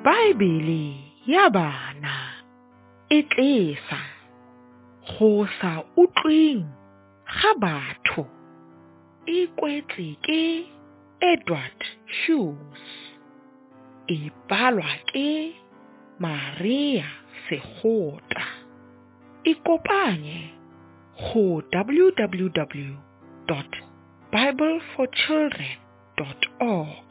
Baebele ya bana e tlisa go sa utlweng ga batho e kwetswe ke Edward Hughes, e balwa ke Maria Segota. Ikopanye go www.bibleforchildren.org.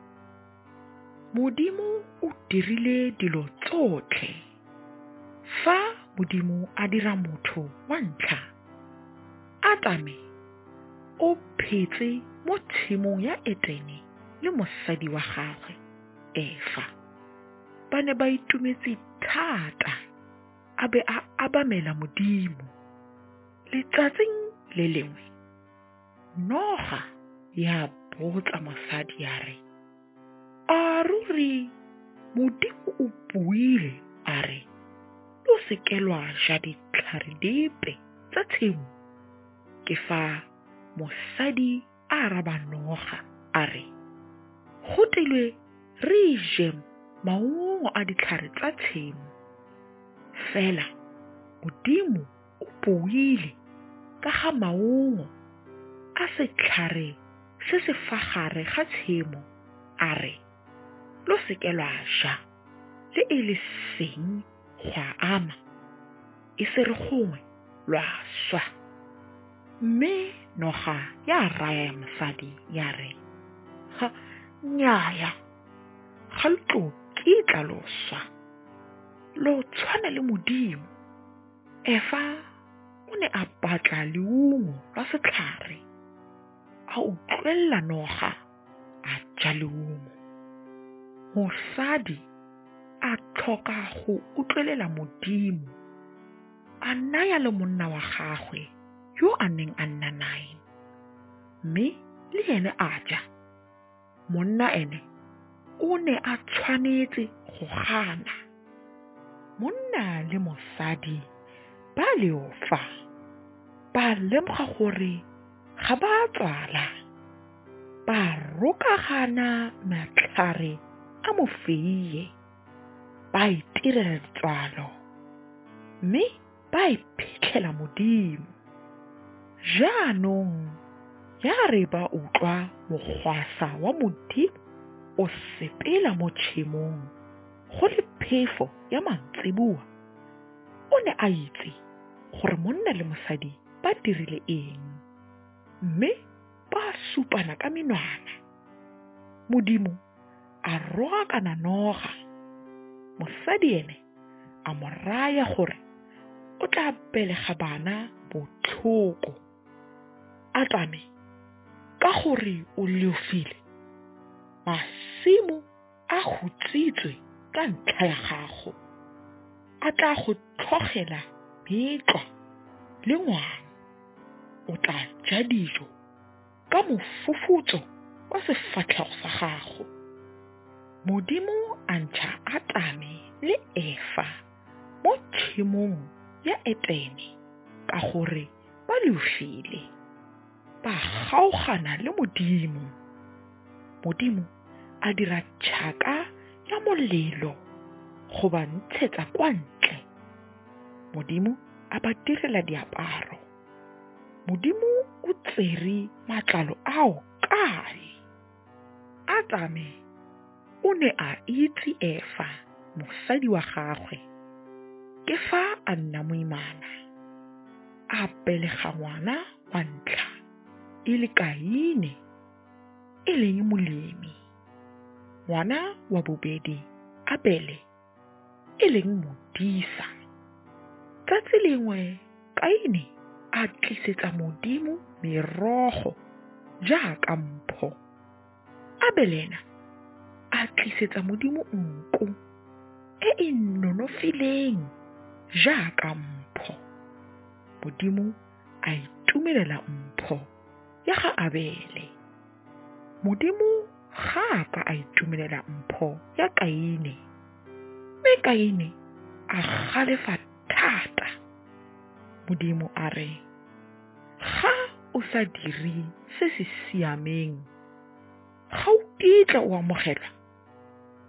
Modimo o dirile dilo tsotlhe. Fa Modimo a dira motho wa ntlha, Adame o phetse mo tshimong ya Edene le mosadi wa gagwe Eva. Ba ne ba itumetse thata, a be a abamela Modimo. Letsatsing le lengwe, Noga ya botsa mosadi ya re, a ruri Modimo o buile a re, lo seke lwa ja ditlhare dipe tsa tshimo. Ke fa mosadi a araba Noga a re, go tilwe re je maungo a ditlhare tsa tshimo, fela Modimo o buile ka ga maungo a setlhare se se fa gare ga tshimo a re, lo seke lwa ja, le e le seng gwa ama, e se re gongwe lwa swa. Mme Noga ya raya mosadi ya re, nnyaya, ga lo tlo kitla lo swa, lo tshwana le Modimo. Eva o ne a batla leungo la setlhare, a utlwelela Noga a ja leungo. Mosadi a tlhoka go utlwelela Modimo, a naya le monna wa gagwe yo a neng a nna nae, mme le ene a ja. Monna ene o ne a tshwanetse go gana. Monna le mosadi ba leofa, ba lemoga gore ga ba tswala, ba rokagana matlhare a mofeiye, ba itirela letswalo, mme ba iphitlhela Modimo. Jaanong ya re ba utlwa mogwasa wa Modimo o sepela mo tshimong go le phefo ya mantsiboa, o ne a itse gore monna le mosadi ba dirile eng, mme ba supana ka menwana. Modimo a roakana Noga. Mosadi ene a mo raya gore o tla belega bana botlhoko. Adame, ka gore o leofile, masimo a hutsitswe ka ntlha ya gago, a tla go tlhogela metlwa le ngwana. O tla ja dijo ka mofufutso wa sefatlhego sa gago. Modimo a ntsha Adame le Eva mo tshimong ya Edene ka gore ba leofile, ba kgaogana le Modimo. Modimo a dira tšhaka ya molelo go ba ntshetsa kwa ntle. Modimo a ba direla diaparo. Modimo o tsere matlalo ao kae? Adame o ne a itse Eva, mosadi wa gagwe, ke fa a nna moimana, a belega ngwana wa ntlha, e le Kaine, e leng molemi, ngwana wa bobedi Abele, e leng modisa. Tsatsi lengwe Kaine a tlisetsa Modimo merogo jaaka mpho. Abelena a tlisetsa Modimo nku e e nonofileng jaaka mpho. Modimo a itumelela mpho ya ga Abele. Modimo ga ka a itumelela mpho ya Kaine, mme Kaine a galefa thata. Modimo a re, ga o sa dire se se siameng, ga o kitla o amogelwa,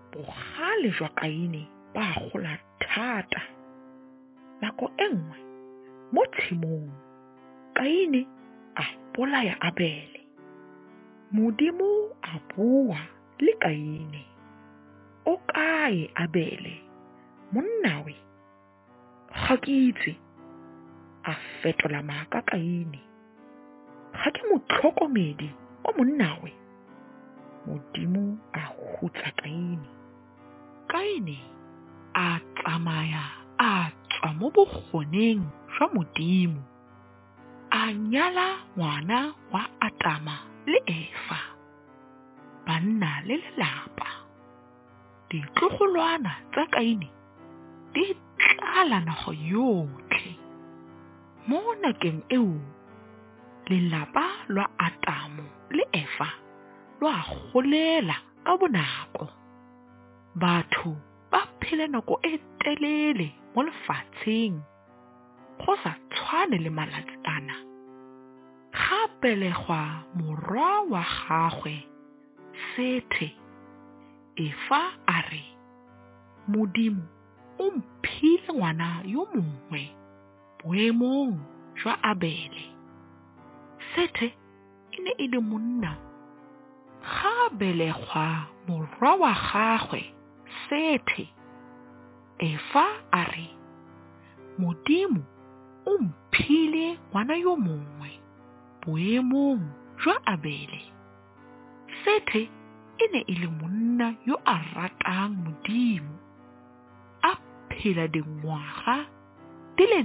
bogale jwa Kaine ba gola thata. Nako e nngwe mo tshimong Kaine a bolaya Abele. Modimo a bua le Kaine. O kae Abele, monna we? Ga ke itse. A fetola maaka Kaine. Ga ke motlhokomedi o monna we? Modimo a hutsa Kaine. Kaine a tsamaya a tswa mo bogoneng jwa Modimo. A nyala ngwana wa Atama le Efa. Ba nna le lelapa. Ditlogolwana tsa Kaine di tlala naga yotlhe. Mo nakeng eo, lelapa lwa Atamo le Efa lwa golela ka bonako. Batho ba phela nako e telele mo lefatsheng go sa tshwane le malatsi ana. Ga belegwa morwa wa gagwe Sethe, Efa a re, Modimo o mphile ngwana yo mongwe boemong jwa Abele. Sethe e ne e le monna. Ga belegwa morwa wa gagwe Sethe, Efa a re, Modimo o mphile ngwana yo mongwe boemong jwa Abele. Sethe e ne e le monna yo a ratang Modimo. A phela dingwaga di le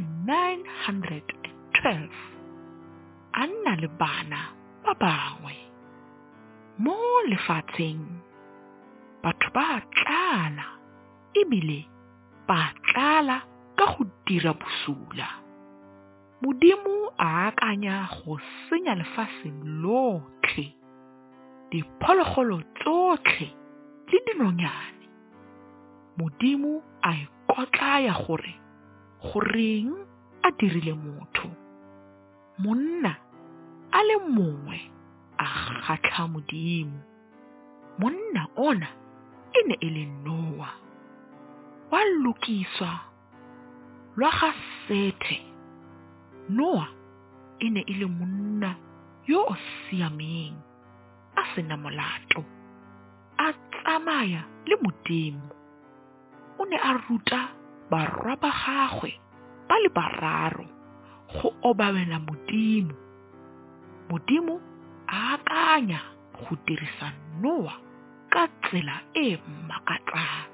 912. A nna le bana ba bangwe. Mo lefatsheng, batho ba tlala ebile ba tlala ka go dira bosula. Modimo a akanya go senya lefatshe lotlhe, diphologolo tsotlhe le dinonyane. Modimo a ikotlaya gore goreng a dirile motho. Monna a le mongwe a kgatlha Modimo. Monna ona e ne e le Noa. Wa lokiswa lwa ga Sethe. Noa e ne e le monna yo o siameng, a sena molato, a tsamaya le Modimo. O ne a ruta barwa ba gagwe ba le bararo go obamela Modimo. Modimo a akanya go dirisa Noa ka tsela e makatsang.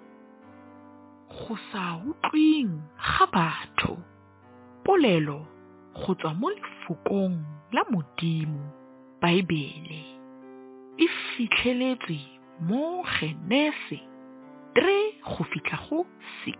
Go sa utlwing ga batho. Polelo go tswa mo lefokong la Modimo, Baebele. E fitlheletswe mo Genese 3 go fitlha go 6.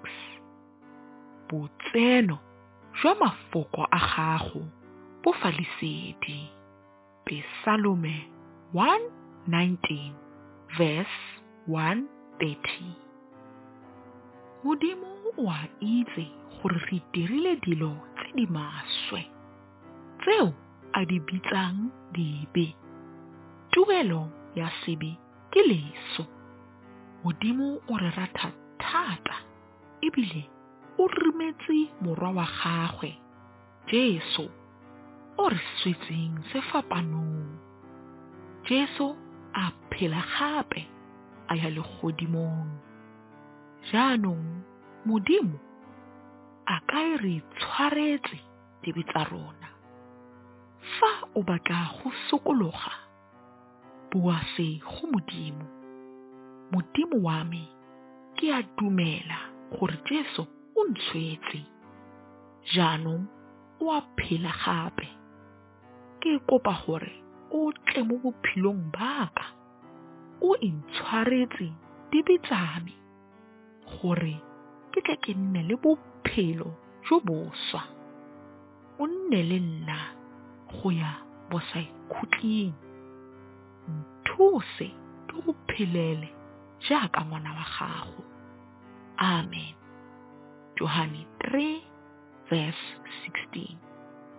Botseno jwa mafoko a gago bo falesedi. Psalme 119 verse 130. Modimo o a itse gore re dirile dilo tse di maswe, tseo a di bitsang dibe. Tuelo ya sebe ke leso. Modimo o re rata thata ebile o remetse morwa wa gagwe Jesu o re swetseng sefapanong. Jesu a phela gape a ya legodimong. Jaanong Modimo a ka re tshwaretse dibe tsa rona. Fa o batla go sokologa, bua se go Modimo. Modimo wa me, ke a dumela gore Jesu o ntshwetse. Jaanong o a phela gape. Ke kopa gore o tle mo bophelong baka, o intshwaretse dibe tsa me, gore ke tle ke nne le bophelo jo boswa. O nne le nna go ya bosaikhutling. Nthuse ke go phelele jaaka ngwana wa gago. Amen. Johane 3 verse 16.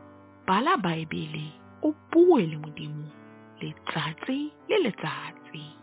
Bala Baebele o bue le Modimo letsatsi le letsatsi.